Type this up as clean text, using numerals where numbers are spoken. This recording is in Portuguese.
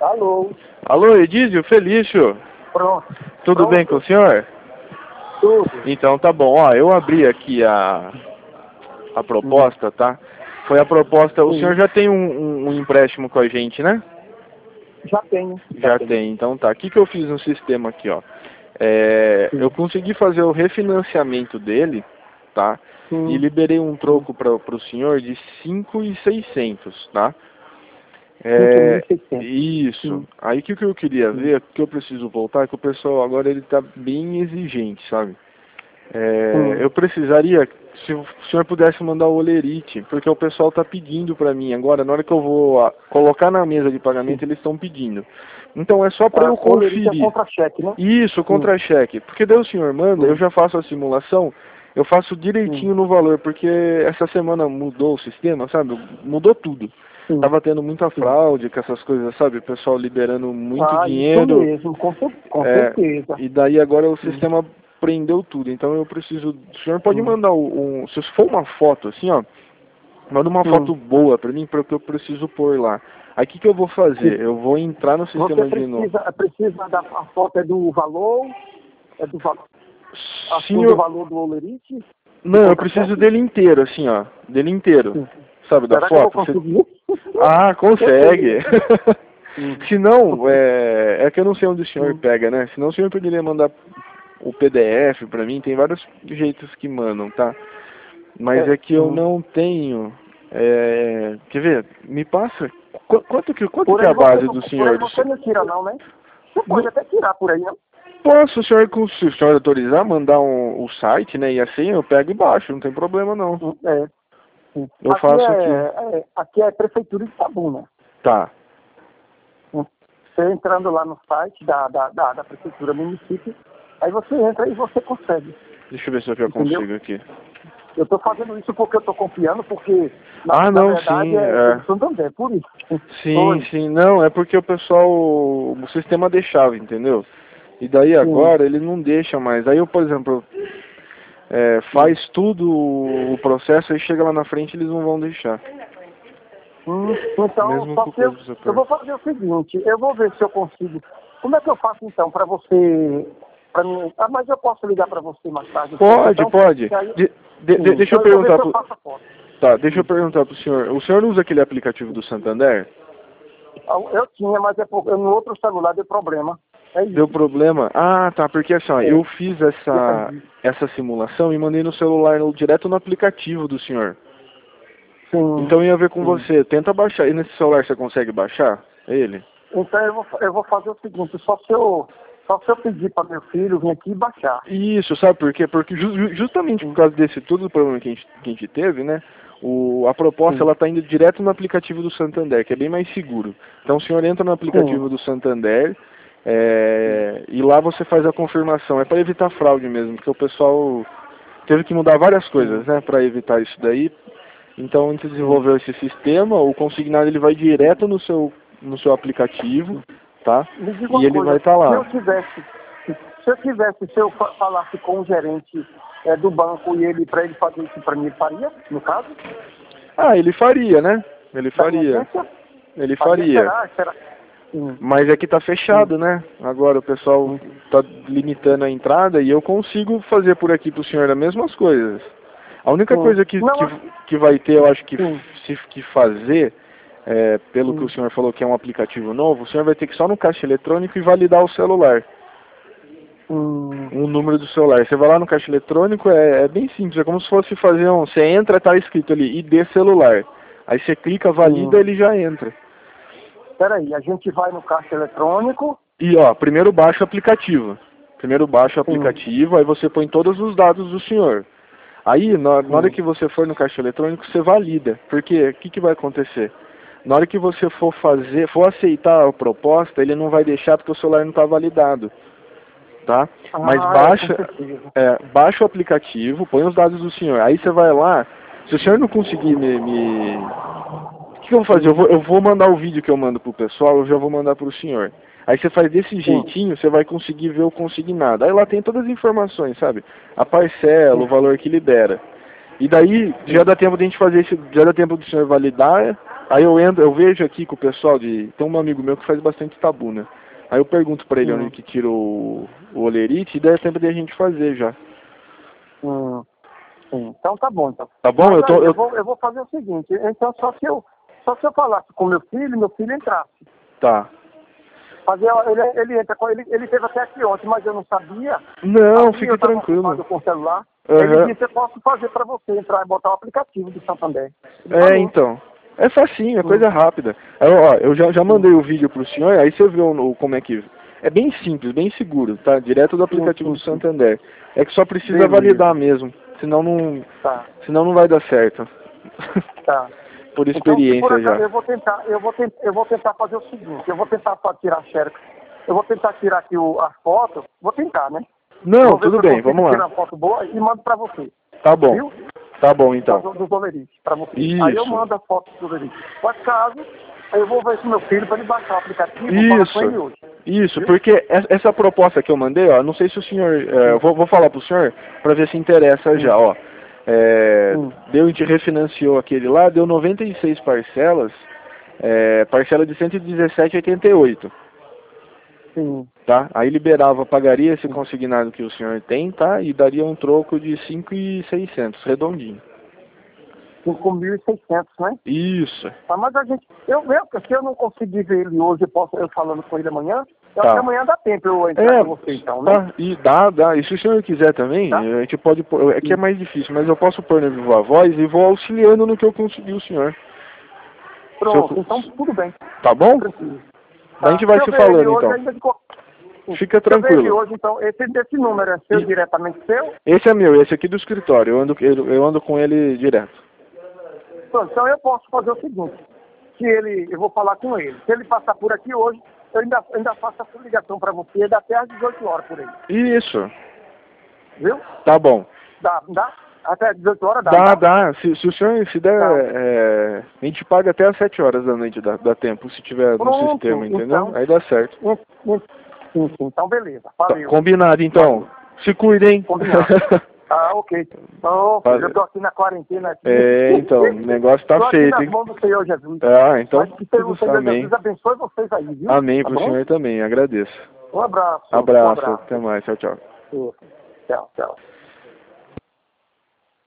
Alô? Alô, Edísio, Felício. Pronto. Tudo bem com o senhor? Tudo. Então tá bom, ó, eu abri aqui a proposta, tá? Foi a proposta, o Sim. senhor já tem um empréstimo com a gente, né? Já tenho. Já tem, então tá. O que eu fiz no sistema aqui, ó? Eu consegui fazer o refinanciamento dele, tá? Sim. E liberei um troco para o senhor de 5.600, tá? 5.600. Isso. Sim. Aí o que eu queria ver, que eu preciso voltar, é que o pessoal agora ele tá bem exigente, sabe? Eu precisaria, se o senhor pudesse mandar o olerite, porque o pessoal tá pedindo para mim agora, na hora que eu vou colocar na mesa de pagamento, eles estão pedindo. Então é só para eu conferir. Olerite é contra-cheque, né? Isso, contra-cheque. Porque daí o senhor manda, eu já faço a simulação, eu faço direitinho no valor, porque essa semana mudou o sistema, sabe? Mudou tudo. Tava tendo muita fraude com essas coisas, sabe? O pessoal liberando muito dinheiro. Isso mesmo, com certeza. E daí agora o sistema prendeu tudo. Então eu preciso. O senhor pode mandar se for uma foto assim, ó, manda uma foto boa pra mim, porque eu preciso pôr lá. Aí o que eu vou fazer? Eu vou entrar no sistema de novo. Você precisa da a foto do valor? É do valor? Sim, do valor do olerite? Não, eu preciso dele inteiro, assim, ó. Dele inteiro. Sabe, da Será foto? Que eu vou conseguir? Ah, consegue. Se não, é que eu não sei onde o senhor pega, né? Senão o senhor poderia mandar o PDF pra mim, tem vários jeitos que mandam, tá? Mas é que eu não tenho. Quer ver? Me passa. Quanto que é a base do senhor? Você não tira não, né? Você pode até tirar por aí, não? Posso, se o senhor autorizar, mandar o site, né? E assim eu pego e baixo, não tem problema não. Eu faço aqui. Aqui é Prefeitura de Itabuna. Tá. Você entrando lá no site da Prefeitura Município, aí você entra e você consegue. Deixa eu ver se eu consigo aqui. Eu estou fazendo isso porque eu estou confiando, porque na verdade sim, é Santander, por isso. Sim, não, é porque o pessoal, o sistema deixava, entendeu? E daí agora ele não deixa mais. Aí eu, por exemplo, faz tudo o processo, aí chega lá na frente eles não vão deixar. Então, eu vou fazer o seguinte, eu vou ver se eu consigo. Como é que eu faço então para você, para mim? Mas eu posso ligar para você mais tarde? Pode. Deixa eu perguntar deixa eu perguntar pro senhor. O senhor usa aquele aplicativo do Santander? Eu tinha, mas no outro celular deu problema. Deu problema? Ah, tá, porque assim, ó, eu fiz essa simulação e mandei no celular direto no aplicativo do senhor. Então eu ia ver com você. Tenta baixar. E nesse celular você consegue baixar ele? Então eu vou fazer o seguinte, só se eu pedir para meu filho vir aqui e baixar. Isso, sabe por quê? Porque justamente por causa desse todo o problema que a gente teve, né? A proposta ela tá indo direto no aplicativo do Santander, que é bem mais seguro. Então o senhor entra no aplicativo do Santander e lá você faz a confirmação. É para evitar fraude mesmo, porque o pessoal teve que mudar várias coisas, né? Para evitar isso daí. Então a gente desenvolveu esse sistema, o consignado ele vai direto no seu aplicativo, tá? E ele vai estar lá. Se eu falasse com o gerente do banco e para ele fazer isso para mim, ele faria, no caso? Ah, ele faria, né? Ele faria. Será? Mas aqui tá fechado, né? Agora o pessoal tá limitando a entrada e eu consigo fazer por aqui pro senhor as mesmas coisas. A única coisa que vai ter, eu acho que fazer, pelo que o senhor falou que é um aplicativo novo, o senhor vai ter que ir só no caixa eletrônico e validar o celular. O número do celular. Você vai lá no caixa eletrônico, é bem simples, é como se fosse fazer você entra, tá escrito ali, ID celular. Aí você clica, valida, ele já entra. Peraí, a gente vai no caixa eletrônico. E primeiro baixa o aplicativo. Aí você põe todos os dados do senhor. Aí, na hora que você for no caixa eletrônico, você valida. Porque o que vai acontecer? Na hora que você for aceitar a proposta, ele não vai deixar porque o celular não está validado. Tá? Mas baixa o aplicativo, põe os dados do senhor. Aí você vai lá, se o senhor não conseguir O que eu vou fazer? Eu vou mandar o vídeo que eu mando pro pessoal, eu já vou mandar pro senhor. Aí você faz desse jeitinho, você vai conseguir ver o consignado. Aí lá tem todas as informações, sabe? A parcela, o valor que libera. E daí já dá tempo de a gente fazer isso, já dá tempo do senhor validar Aí eu vejo aqui com o pessoal tem um amigo meu que faz bastante tabu, né? Aí eu pergunto pra ele onde que tira o olerite e dá tempo de a gente fazer já. Sim. Então tá bom, então. Tá bom? Mas eu vou fazer o seguinte, então só se eu falasse com meu filho entrasse. Tá. Ele entra, ele teve até aqui ontem, mas eu não sabia. Não, fique tranquilo. Com o celular. Uhum. Ele disse, eu posso fazer para você entrar e botar o aplicativo do Santander. Então. É facinho, é coisa rápida. Eu já mandei o vídeo pro senhor, aí você vê como é que... É bem simples, bem seguro, tá? Direto do aplicativo do Santander. É que só precisa validar mesmo, senão não vai dar certo. Tá. Por experiência então, acaso, já. Eu vou tentar fazer o seguinte, eu vou tentar só tirar a xerox. Eu vou tentar tirar aqui as fotos, vou tentar, né? Não, tudo bem, vamos lá. Tirar uma foto boa e mando pra você. Tá bom. Viu? Tá bom, então. Dos olerites, pra você. Isso. Aí eu mando as fotos dos olerites. Por caso, aí eu vou ver com meu filho pra ele baixar o aplicativo e falar com ele hoje. Isso, viu? Porque essa proposta que eu mandei, ó, não sei se o senhor... vou falar pro senhor pra ver se interessa já, ó. A gente refinanciou aquele lá, deu 96 parcelas, parcela de 117,88. Sim. Tá? Aí liberava, pagaria esse consignado que o senhor tem, tá? E daria um troco de 5.600, redondinho. 5.600, né? Isso. Tá, mas se eu não conseguir ver ele hoje, eu falando com ele amanhã, acho que amanhã dá tempo eu entrar com você então, né? Tá, e dá. E se o senhor quiser também, a gente pode pôr, é que é mais difícil, mas eu posso pôr na Viva Voz e vou auxiliando no que eu conseguir o senhor. Pronto, então tudo bem. Tá bom? Tranquilo. Tá. A gente vai se falando então. Fica tranquilo. Hoje, então, esse número é seu, diretamente seu? Esse é meu, esse aqui do escritório. Eu ando com ele direto. Pronto, então eu posso fazer o seguinte. Eu vou falar com ele. Se ele passar por aqui hoje, eu ainda faço a sua ligação para você, dá até às 18 horas por aí. Isso. Viu? Tá bom. Dá? Até 18 horas dá? Dá. Se o senhor, se der, a gente paga até às 7 horas da noite, dá tempo, se tiver no sistema, entendeu? Então, aí dá certo. Sim, então beleza. Valeu. Combinado, então. Se cuidem. Combinado. Ok. Eu tô aqui na quarentena. Aqui. Então, o negócio tá feito, hein? Nas mãos do Senhor Jesus. Então, amém. Deus abençoe vocês aí, viu? Amém, pro senhor também, agradeço. Um abraço. Abraço, até mais, tchau. Tchau.